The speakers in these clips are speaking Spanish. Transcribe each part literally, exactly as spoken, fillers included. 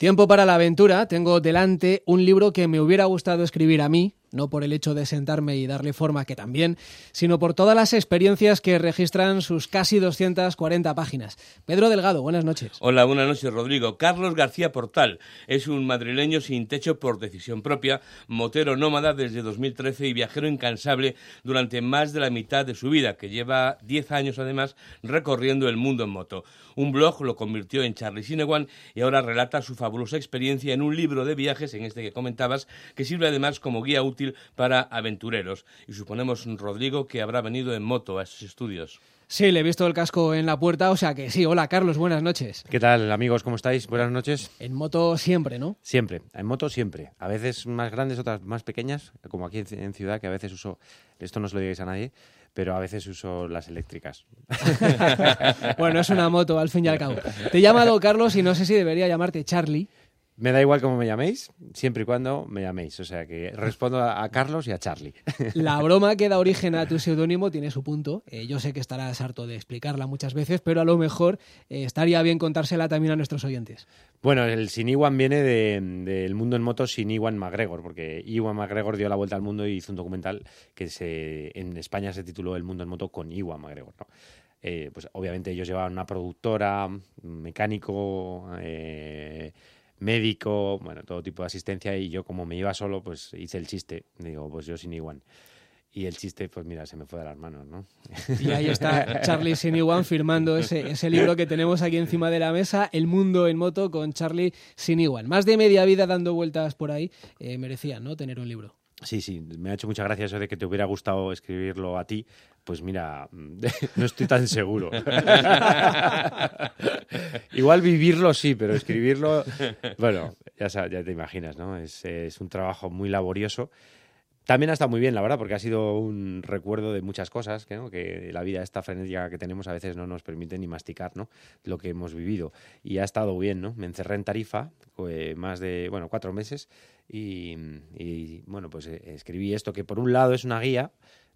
Tiempo para la aventura. Tengo delante un libro que me hubiera gustado escribir a mí, no por el hecho de sentarme y darle forma, que también, sino por todas las experiencias que registran sus casi doscientas cuarenta páginas. Pedro Delgado, buenas noches. Hola, buenas noches, Rodrigo. Carlos García Portal es un madrileño sin techo por decisión propia, motero nómada desde dos mil trece y viajero incansable durante más de la mitad de su vida, que lleva diez años además recorriendo el mundo en moto. Un blog lo convirtió en Charlie Sinewan y ahora relata su fabulosa experiencia en un libro de viajes, en este que comentabas, que sirve además como guía útil para aventureros. Y suponemos, Rodrigo, que habrá venido en moto a esos estudios. Sí, le he visto el casco en la puerta, o sea que sí. Hola, Carlos, buenas noches. ¿Qué tal, amigos? ¿Cómo estáis? Buenas noches. En moto siempre, ¿no? Siempre, en moto siempre. A veces más grandes, otras más pequeñas, como aquí en ciudad, que a veces uso, esto no se lo digáis a nadie, pero a veces uso las eléctricas. Bueno, es una moto, al fin y al cabo. Te he llamado Carlos y no sé si debería llamarte Charlie. Me da igual cómo me llaméis, siempre y cuando me llaméis. O sea que respondo a, a Carlos y a Charlie. La broma que da origen a tu seudónimo tiene su punto. Eh, yo sé que estarás harto de explicarla muchas veces, pero a lo mejor eh, estaría bien contársela también a nuestros oyentes. Bueno, el Sin Iwan viene del de, mundo en moto sin Iwan McGregor, porque Iwan McGregor dio la vuelta al mundo y hizo un documental que se, en España se tituló El mundo en moto con Iwan McGregor, ¿no? Eh, pues obviamente ellos llevaban una productora, mecánico, eh, médico, bueno, todo tipo de asistencia, y yo, como me iba solo, pues hice el chiste. Digo, pues yo sin Iwan. Y el chiste, pues mira, se me fue de las manos, ¿no? Y ahí está Charlie Sinewan firmando ese, ese libro que tenemos aquí encima de la mesa, El mundo en moto con Charlie Sinewan. Más de media vida dando vueltas por ahí, eh, merecía, ¿no?, tener un libro. Sí, sí, me ha hecho mucha gracia eso de que te hubiera gustado escribirlo a ti. Pues mira, no estoy tan seguro. Igual vivirlo sí, pero escribirlo, bueno, ya, ya te imaginas, ¿no? Es, es un trabajo muy laborioso. También ha estado muy bien, la verdad, porque ha sido un recuerdo de muchas cosas, ¿no? Que la vida esta frenética que tenemos a veces no nos permite ni masticar, ¿no?, lo que hemos vivido. Y ha estado bien, ¿no? Me encerré en Tarifa eh, más de, bueno, cuatro meses y, y bueno, pues eh, escribí esto, que por un lado es una guía,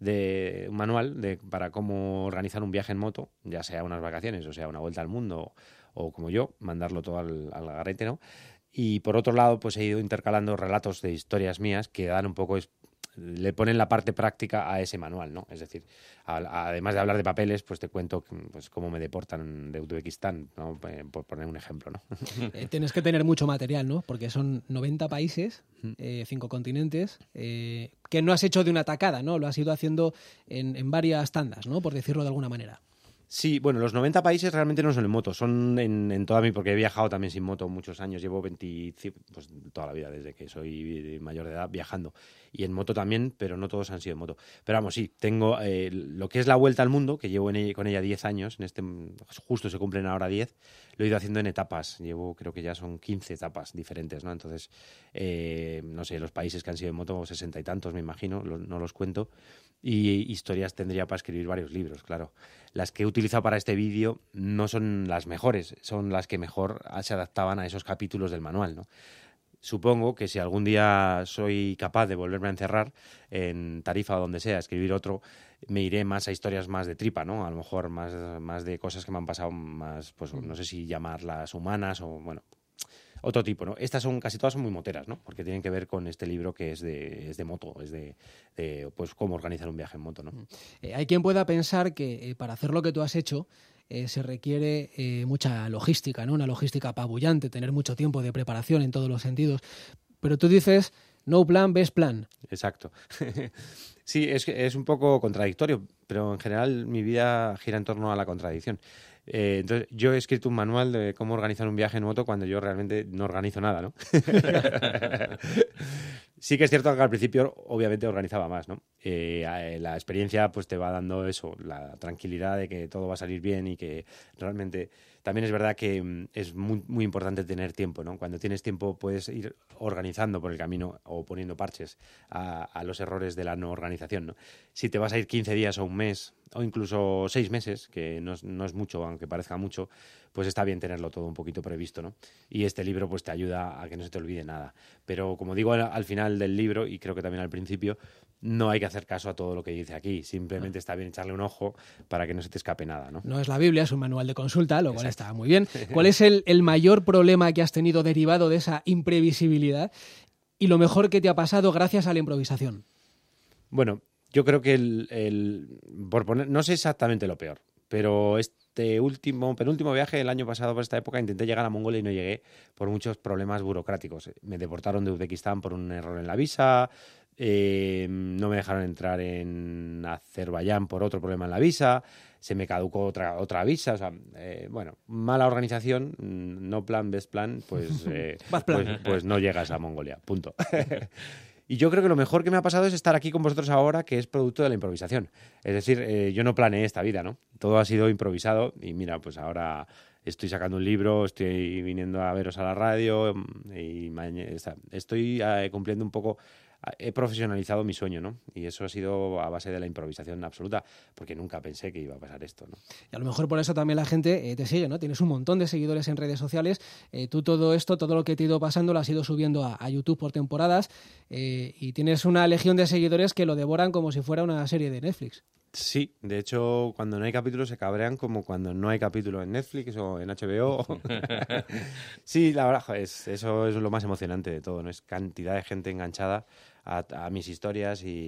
de un manual de, para cómo organizar un viaje en moto, ya sea unas vacaciones o sea una vuelta al mundo, o, o como yo, mandarlo todo al, al garete, ¿no? Y por otro lado, pues he ido intercalando relatos de historias mías que dan un poco, le ponen la parte práctica a ese manual, ¿no? Es decir, a, a, además de hablar de papeles, pues te cuento pues cómo me deportan de Uzbekistán, ¿no?, por poner un ejemplo, ¿no? Eh, tienes que tener mucho material, ¿no? Porque son noventa países, eh, cinco continentes, eh, que no has hecho de una tacada, ¿no? Lo has ido haciendo en, en varias tandas, ¿no?, por decirlo de alguna manera. Sí, bueno, los noventa países realmente no son en moto, son en, en toda mi, porque he viajado también sin moto muchos años, llevo veinte, pues toda la vida, desde que soy mayor de edad, viajando. Y en moto también, pero no todos han sido en moto. Pero vamos, sí, tengo eh, lo que es la vuelta al mundo, que llevo en ella, con ella diez años, en este justo se cumplen ahora diez, lo he ido haciendo en etapas, llevo, creo que ya son quince etapas diferentes, ¿no? Entonces, eh, no sé, los países que han sido en moto, sesenta y tantos, me imagino, lo, no los cuento. Y historias tendría para escribir varios libros, claro. Las que he utilizado para este vídeo no son las mejores, son las que mejor se adaptaban a esos capítulos del manual, ¿no? Supongo que si algún día soy capaz de volverme a encerrar en Tarifa o donde sea, escribir otro, me iré más a historias más de tripa, ¿no? A lo mejor más, más de cosas que me han pasado más, pues no sé si llamarlas humanas o, bueno, otro tipo, ¿no? Estas son, casi todas son muy moteras, ¿no? Porque tienen que ver con este libro que es de, es de moto, es de, de, pues, cómo organizar un viaje en moto, ¿no? Eh, hay quien pueda pensar que eh, para hacer lo que tú has hecho eh, se requiere eh, mucha logística, ¿no? Una logística apabullante, tener mucho tiempo de preparación en todos los sentidos. Pero tú dices, no plan, best plan. Exacto. Sí, es, es un poco contradictorio, pero en general mi vida gira en torno a la contradicción. Eh, entonces, yo he escrito un manual de cómo organizar un viaje en moto cuando yo realmente no organizo nada, ¿no? Sí que es cierto que al principio obviamente organizaba más, ¿no? Eh, la experiencia pues te va dando eso, la tranquilidad de que todo va a salir bien y que realmente... También es verdad que es muy, muy importante tener tiempo, ¿no? Cuando tienes tiempo puedes ir organizando por el camino o poniendo parches a, a los errores de la no organización, ¿no? Si te vas a ir quince días o un mes o incluso seis meses, que no es, no es mucho, aunque parezca mucho, pues está bien tenerlo todo un poquito previsto, ¿no? Y este libro pues te ayuda a que no se te olvide nada. Pero como digo al, al final del libro, y creo que también al principio, no hay que hacer caso a todo lo que dice aquí. Simplemente está bien echarle un ojo para que no se te escape nada, ¿no? No es la Biblia, es un manual de consulta, lo cual está muy bien. ¿Cuál es el, el mayor problema que has tenido derivado de esa imprevisibilidad y lo mejor que te ha pasado gracias a la improvisación? Bueno, yo creo que el, el por poner, no sé exactamente lo peor, pero este último, penúltimo viaje el año pasado por esta época intenté llegar a Mongolia y no llegué por muchos problemas burocráticos. Me deportaron de Uzbekistán por un error en la visa, eh, no me dejaron entrar en Azerbaiyán por otro problema en la visa, se me caducó otra otra visa, o sea, eh, bueno, mala organización, no plan, best plan, pues, eh, Bad plan. pues, pues no llegas a Mongolia, punto. Y yo creo que lo mejor que me ha pasado es estar aquí con vosotros ahora, que es producto de la improvisación. Es decir, eh, yo no planeé esta vida, ¿no? Todo ha sido improvisado y mira, pues ahora estoy sacando un libro, estoy viniendo a veros a la radio y mañana, estoy eh, cumpliendo un poco... He profesionalizado mi sueño, ¿no? Y eso ha sido a base de la improvisación absoluta, porque nunca pensé que iba a pasar esto, ¿no? Y a lo mejor por eso también la gente eh, te sigue, ¿no? Tienes un montón de seguidores en redes sociales. Eh, tú todo esto, todo lo que te ha ido pasando, lo has ido subiendo a, a YouTube por temporadas eh, y tienes una legión de seguidores que lo devoran como si fuera una serie de Netflix. Sí, de hecho, cuando no hay capítulos se cabrean como cuando no hay capítulo en Netflix o en H B O. Sí, la verdad, es, eso es lo más emocionante de todo, ¿no? Es cantidad de gente enganchada a, a mis historias y,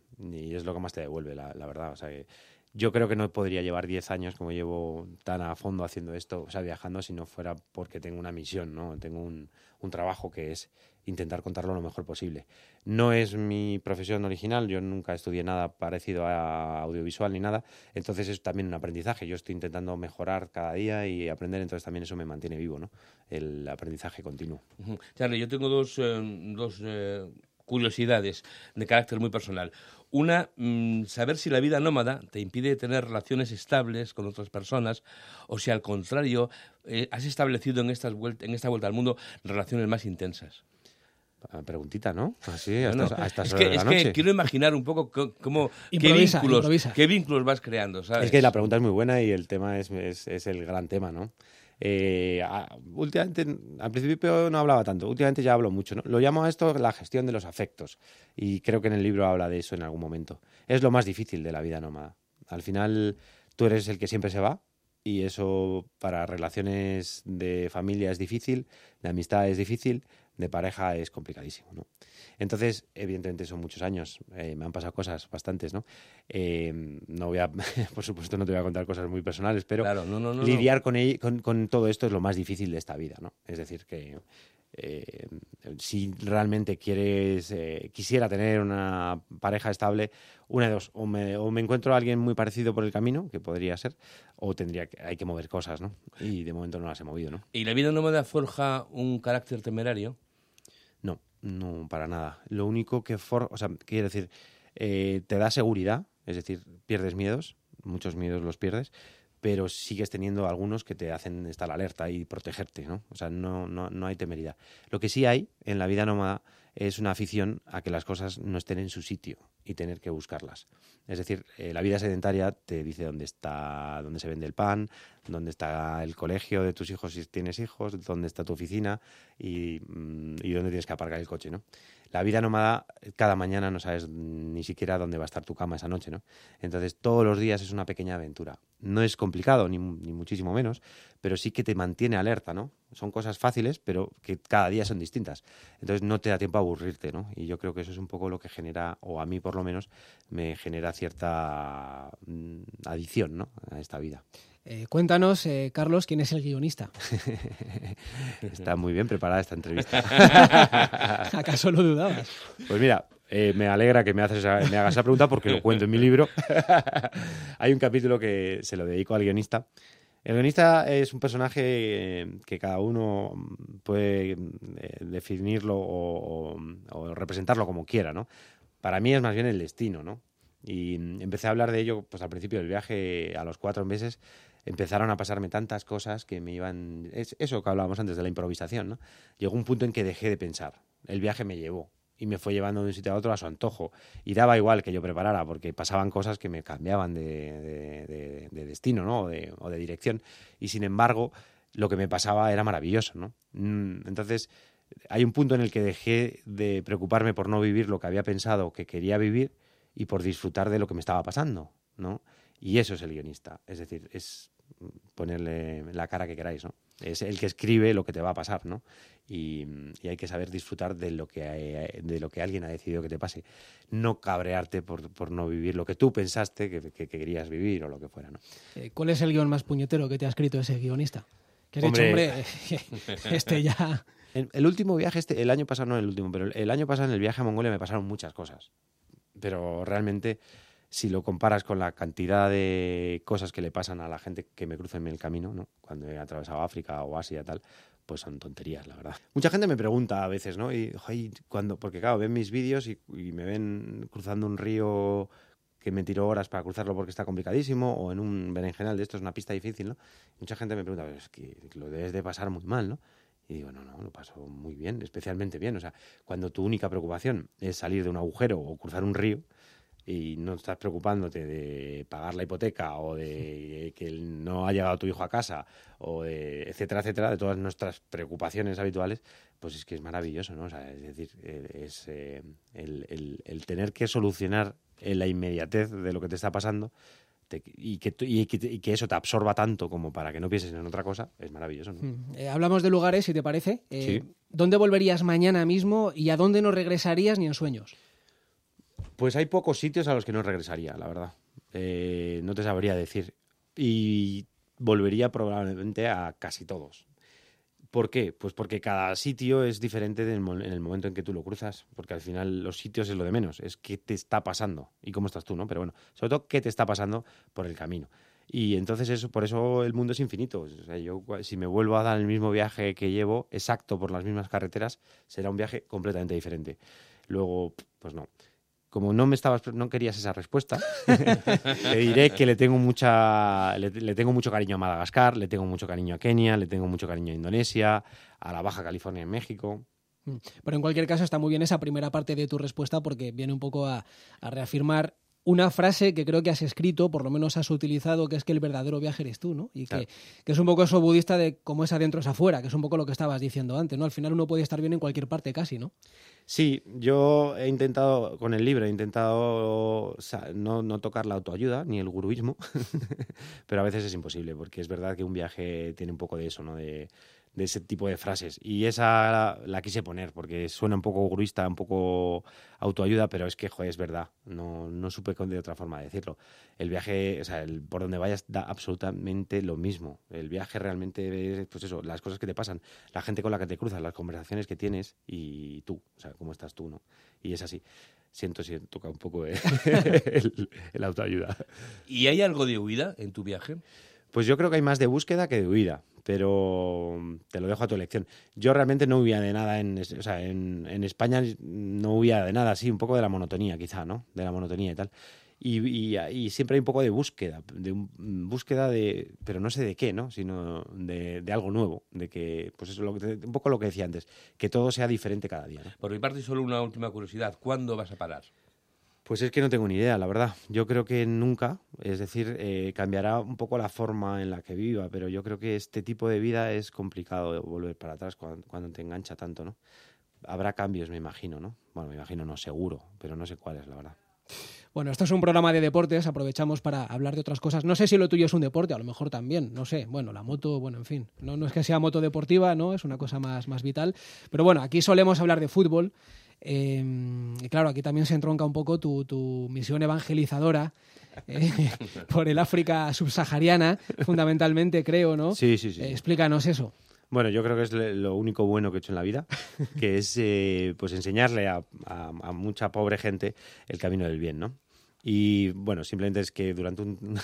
y es lo que más te devuelve, la, la verdad. O sea, que yo creo que no podría llevar diez años como llevo tan a fondo haciendo esto, o sea, viajando, si no fuera porque tengo una misión, ¿no? Tengo un, un trabajo que es intentar contarlo lo mejor posible. No es mi profesión original, yo nunca estudié nada parecido a audiovisual ni nada, entonces es también un aprendizaje. Yo estoy intentando mejorar cada día y aprender, entonces también eso me mantiene vivo, ¿no? El aprendizaje continuo. Uh-huh. Charlie, yo tengo dos, eh, dos eh, curiosidades de carácter muy personal. Una, mmm, saber si la vida nómada te impide tener relaciones estables con otras personas o si al contrario eh, has establecido en, estas vuelt- en esta vuelta al mundo relaciones más intensas. Preguntita, ¿no? Así, Bueno, hasta, hasta es sobre que, la es noche. que quiero imaginar un poco c- cómo, qué, Improvisa, vínculos, improvisa. qué vínculos vas creando, ¿sabes? Es que la pregunta es muy buena y el tema es, es, es el gran tema, ¿no? Eh, a, últimamente, al principio no hablaba tanto, últimamente ya hablo mucho, ¿no? Lo llamo a esto la gestión de los afectos y creo que en el libro habla de eso en algún momento. Es lo más difícil de la vida nómada. Al final tú eres el que siempre se va y eso para relaciones de familia es difícil, de amistad es difícil, de pareja es complicadísimo, ¿no? Entonces, evidentemente son muchos años, eh, me han pasado cosas bastantes, ¿no? Eh, no voy a, por supuesto no te voy a contar cosas muy personales, pero Claro, no, no, no, lidiar no. Con, ell- con, con todo esto es lo más difícil de esta vida, ¿no? Es decir, que eh, si realmente quieres, eh, quisiera tener una pareja estable, una de dos, o me, o me encuentro a alguien muy parecido por el camino, que podría ser, o tendría que, hay que mover cosas, ¿no? Y de momento no las he movido, ¿no? ¿Y la vida nómada forja un carácter temerario? No, no, para nada. Lo único que, for, o sea, quiero decir, eh, te da seguridad, es decir, pierdes miedos, muchos miedos los pierdes, pero sigues teniendo algunos que te hacen estar alerta y protegerte, ¿no? O sea, no, no, no hay temeridad. Lo que sí hay en la vida nómada es una afición a que las cosas no estén en su sitio y tener que buscarlas. Es decir, eh, la vida sedentaria te dice dónde está, dónde se vende el pan, dónde está el colegio de tus hijos si tienes hijos, dónde está tu oficina y, y dónde tienes que aparcar el coche, ¿no? La vida nómada, cada mañana no sabes ni siquiera dónde va a estar tu cama esa noche, ¿no? Entonces, todos los días es una pequeña aventura. No es complicado, ni, ni muchísimo menos, pero sí que te mantiene alerta, ¿no? Son cosas fáciles, pero que cada día son distintas. Entonces, no te da tiempo a aburrirte, ¿no? Y yo creo que eso es un poco lo que genera, o a mí por lo menos, me genera cierta mm, adicción, ¿no? A esta vida. Eh, cuéntanos, eh, Carlos, ¿quién es el guionista? Está muy bien preparada esta entrevista. ¿Acaso lo dudabas? Pues mira, eh, me alegra que me, haces esa, me hagas esa pregunta porque lo cuento en mi libro. Hay un capítulo que se lo dedico al guionista. El guionista es un personaje eh, que cada uno puede eh, definirlo o, o, o representarlo como quiera, ¿no? Para mí es más bien el destino, ¿no? Y empecé a hablar de ello pues al principio del viaje, a los cuatro meses empezaron a pasarme tantas cosas que me iban... Es eso que hablábamos antes de la improvisación, ¿no? Llegó un punto en que dejé de pensar. El viaje me llevó y me fue llevando de un sitio a otro a su antojo. Y daba igual que yo preparara, porque pasaban cosas que me cambiaban de, de, de, de destino, ¿no? O de, o de dirección. Y sin embargo, lo que me pasaba era maravilloso, ¿no? Entonces, hay un punto en el que dejé de preocuparme por no vivir lo que había pensado que quería vivir y por disfrutar de lo que me estaba pasando, ¿no? Y eso es el guionista. Es decir, es ponerle la cara que queráis, ¿no? Es el que escribe lo que te va a pasar, ¿no? Y, y hay que saber disfrutar de lo que de lo que alguien ha decidido que te pase. No cabrearte por, por no vivir lo que tú pensaste que, que, que querías vivir o lo que fuera, ¿no? Eh, ¿Cuál es el guión más puñetero que te ha escrito ese guionista? Que has Hombre. dicho, hombre, este ya... El, el último viaje, este, el año pasado, no el último, pero el, el año pasado en el viaje a Mongolia me pasaron muchas cosas. Pero realmente, si lo comparas con la cantidad de cosas que le pasan a la gente que me cruza en el camino, ¿no? Cuando he atravesado África o Asia y tal, pues son tonterías, la verdad. Mucha gente me pregunta a veces, ¿no? Y, ay, cuando, porque claro, ven mis vídeos y, y me ven cruzando un río que me tiró horas para cruzarlo porque está complicadísimo, o en un berenjenal de esto es una pista difícil, ¿no? Mucha gente me pregunta, es que lo debes de pasar muy mal, ¿no? Y digo, no, no, lo paso muy bien, especialmente bien. O sea, cuando tu única preocupación es salir de un agujero o cruzar un río y no estás preocupándote de pagar la hipoteca o de que no ha llegado tu hijo a casa o de etcétera, etcétera, de todas nuestras preocupaciones habituales, pues es que es maravilloso, ¿no? O sea, es decir, es eh, el, el, el tener que solucionar en la inmediatez de lo que te está pasando te, y, que, y, que, y que eso te absorba tanto como para que no pienses en otra cosa, es maravilloso, ¿no? Mm. Eh, hablamos de lugares, si te parece. Eh, Sí. ¿Dónde volverías mañana mismo y a dónde no regresarías ni en sueños? Pues hay pocos sitios a los que no regresaría, la verdad. Eh, no te sabría decir. Y volvería probablemente a casi todos. ¿Por qué? Pues porque cada sitio es diferente en el momento en que tú lo cruzas, porque al final los sitios es lo de menos, es qué te está pasando y cómo estás tú, ¿no? Pero bueno, sobre todo qué te está pasando por el camino. Y entonces eso, por eso el mundo es infinito. O sea, yo si me vuelvo a dar el mismo viaje que llevo, exacto por las mismas carreteras, será un viaje completamente diferente. Luego, pues no. Como no me estabas, no querías esa respuesta, te diré que le tengo mucha, le, le tengo mucho cariño a Madagascar, le tengo mucho cariño a Kenia, le tengo mucho cariño a Indonesia, a la Baja California en México. Pero en cualquier caso está muy bien esa primera parte de tu respuesta porque viene un poco a, a reafirmar una frase que creo que has escrito, por lo menos has utilizado, que es que el verdadero viaje eres tú, ¿no? Y que, Claro. que es un poco eso budista de cómo es adentro es afuera, que es un poco lo que estabas diciendo antes, ¿no? Al final uno puede estar bien en cualquier parte casi, ¿no? Sí, yo he intentado, con el libro, he intentado o sea, no, no tocar la autoayuda ni el guruismo, pero a veces es imposible, porque es verdad que un viaje tiene un poco de eso, ¿no? De, de ese tipo de frases. Y esa la, la quise poner, porque suena un poco guruista, un poco autoayuda, pero es que, joder, es verdad. No, no supe de otra forma de decirlo. El viaje, o sea, el, por donde vayas da absolutamente lo mismo. El viaje realmente es, pues eso, las cosas que te pasan, la gente con la que te cruzas, las conversaciones que tienes y tú, o sea, cómo estás tú, ¿no? Y es así. Siento si toca un poco el, el, el autoayuda. ¿Y hay algo de huida en tu viaje? Pues yo creo que hay más de búsqueda que de huida, pero te lo dejo a tu elección. Yo realmente no huía de nada, en, o sea, en, en España no huía de nada, sí, un poco de la monotonía quizá, ¿no? De la monotonía y tal. Y, y, y siempre hay un poco de búsqueda, de un, búsqueda de, pero no sé de qué, ¿no? Sino de, de algo nuevo, de que, pues eso, lo que, un poco lo que decía antes, que todo sea diferente cada día, ¿no? Por mi parte, solo una última curiosidad. ¿Cuándo vas a parar? Pues es que no tengo ni idea, la verdad. Yo creo que nunca, es decir, eh, cambiará un poco la forma en la que viva, pero yo creo que este tipo de vida es complicado volver para atrás cuando, cuando te engancha tanto, ¿no? Habrá cambios, me imagino, ¿no? Bueno, me imagino, no, seguro, pero no sé cuáles, la verdad. Bueno, esto es un programa de deportes, aprovechamos para hablar de otras cosas. No sé si lo tuyo es un deporte, a lo mejor también, no sé. Bueno, la moto, bueno, en fin, no, no es que sea moto deportiva, ¿no? Es una cosa más, más vital. Pero bueno, aquí solemos hablar de fútbol. Eh, y claro, aquí también se entronca un poco tu, tu misión evangelizadora eh, por el África subsahariana, fundamentalmente, creo, ¿no? Sí, sí, sí. Eh, explícanos eso. Bueno, yo creo que es lo único bueno que he hecho en la vida, que es eh, pues enseñarle a, a, a mucha pobre gente el camino del bien, ¿no? Y bueno, simplemente es que durante un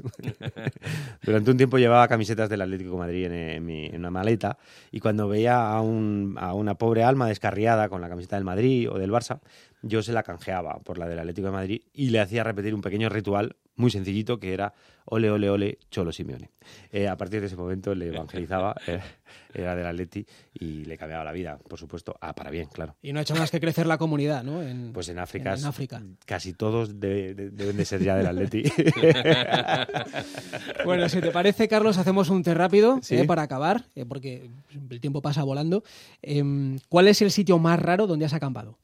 durante un tiempo llevaba camisetas del Atlético de Madrid en, en, mi, en una maleta, y cuando veía a, un, a una pobre alma descarriada con la camiseta del Madrid o del Barça, yo se la canjeaba por la del Atlético de Madrid y le hacía repetir un pequeño ritual muy sencillito que era ole, ole, ole, Cholo Simeone. Eh, a partir de ese momento le evangelizaba, eh, era del Atleti y le cambiaba la vida, por supuesto, ah, para bien, claro. Y no ha hecho más que crecer la comunidad, ¿no? En, pues en África, en, en África. Casi todos de, de, deben de ser ya del Atleti. Bueno, si te parece, Carlos, hacemos un té rápido, ¿Sí? eh, para acabar, eh, porque el tiempo pasa volando. Eh, ¿Cuál es el sitio más raro donde has acampado?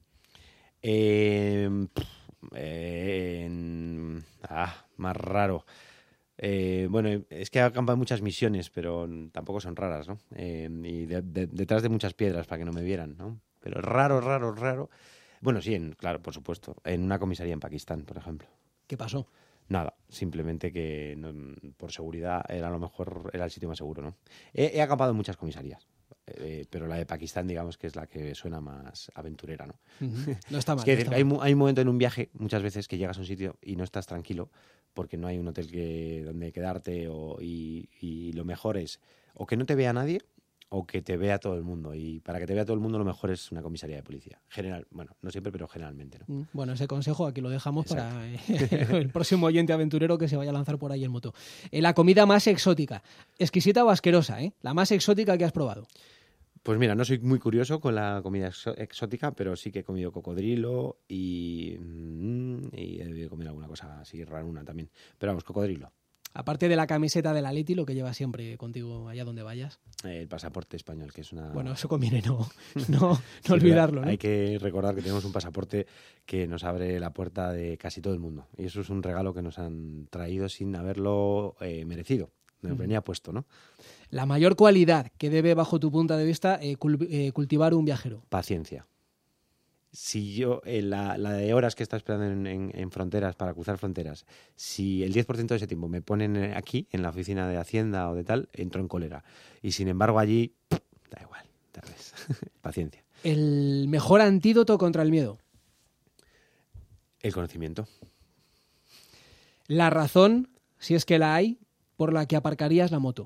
Eh, eh, en, ah, más raro. Eh, bueno, es que he acampado en muchas misiones, pero tampoco son raras, ¿no? Eh, y de, de, detrás de muchas piedras para que no me vieran, ¿no? Pero raro, raro, raro. Bueno, sí, en, claro, por supuesto. En una comisaría en Pakistán, por ejemplo. ¿Qué pasó? Nada, simplemente que no, por seguridad era a lo mejor era el sitio más seguro, ¿no? He, he acampado en muchas comisarías, eh, pero la de Pakistán, digamos que es la que suena más aventurera, ¿no? Uh-huh. No está mal. Es que no está hay, mal. hay un momento en un viaje, muchas veces, que llegas a un sitio y no estás tranquilo porque no hay un hotel que, donde quedarte o, y, y lo mejor es o que no te vea nadie o que te vea todo el mundo. Y para que te vea todo el mundo lo mejor es una comisaría de policía. General, bueno, no siempre, pero generalmente, ¿no? Bueno, ese consejo aquí lo dejamos Exacto. para eh, el próximo oyente aventurero que se vaya a lanzar por ahí en moto. Eh, la comida más exótica, exquisita o asquerosa, ¿eh? La más exótica que has probado. Pues mira, no soy muy curioso con la comida exo- exótica, pero sí que he comido cocodrilo y, mm, y he debido comer alguna cosa así raruna también. Pero vamos, cocodrilo. Aparte de la camiseta del Atleti, lo que llevas siempre contigo allá donde vayas. Eh, el pasaporte español, que es una... Bueno, eso conviene no, no, no Sí, olvidarlo, ¿no? Hay que recordar que tenemos un pasaporte que nos abre la puerta de casi todo el mundo. Y eso es un regalo que nos han traído sin haberlo eh, merecido. Nos venía puesto, ¿no? La mayor cualidad que debe, bajo tu punto de vista, eh, cul- eh, cultivar un viajero. Paciencia. Si yo, eh, la, la de horas que está esperando en, en, en fronteras, para cruzar fronteras, si el diez por ciento de ese tiempo me ponen aquí, en la oficina de Hacienda o de tal, entro en cólera. Y sin embargo allí, da igual, tal vez. Paciencia. El mejor antídoto contra el miedo. El conocimiento. La razón, si es que la hay, por la que aparcarías la moto.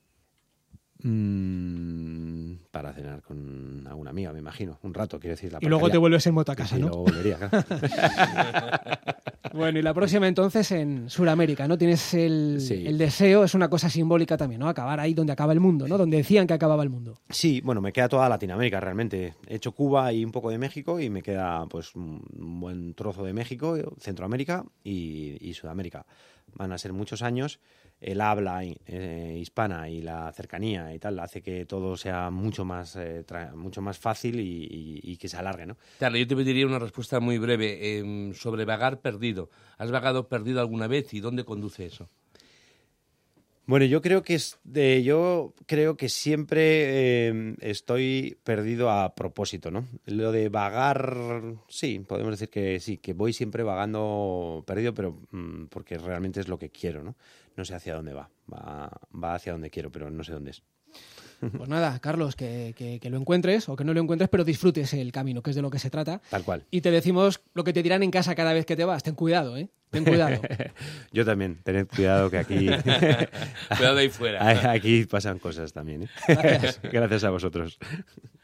Mm, para cenar con alguna amiga, me imagino. Un rato, quiero decir. La Y luego te aparcaría. vuelves en moto a casa, Y ¿no? luego volvería, claro. Bueno, y la próxima entonces en Sudamérica, ¿no? Tienes el, Sí. el deseo, es una cosa simbólica también, ¿no? Acabar ahí donde acaba el mundo, ¿no? Donde decían que acababa el mundo. Sí, bueno, me queda toda Latinoamérica realmente. He hecho Cuba y un poco de México y me queda pues un buen trozo de México, Centroamérica y, y Sudamérica. Van a ser muchos años. El habla eh, hispana y la cercanía y tal hace que todo sea mucho más eh, tra- mucho más fácil y, y, y que se alargue, ¿no? Claro, yo te pediría una respuesta muy breve eh, sobre vagar perdido. ¿Has vagado perdido alguna vez y dónde conduce eso? Bueno, yo creo que es de, yo creo que siempre eh, estoy perdido a propósito, ¿no? Lo de vagar, sí, podemos decir que sí, que voy siempre vagando perdido, pero mm, porque realmente es lo que quiero, ¿no? No sé hacia dónde va, va, va hacia donde quiero, pero no sé dónde es. Pues nada, Carlos, que, que, que lo encuentres o que no lo encuentres, pero disfrutes el camino, que es de lo que se trata. Tal cual. Y te decimos lo que te dirán en casa cada vez que te vas. Ten cuidado, ¿eh? Ten cuidado. Yo también, tened cuidado que aquí... Cuidado ahí fuera. Aquí pasan cosas también, ¿eh? Gracias. Gracias a vosotros.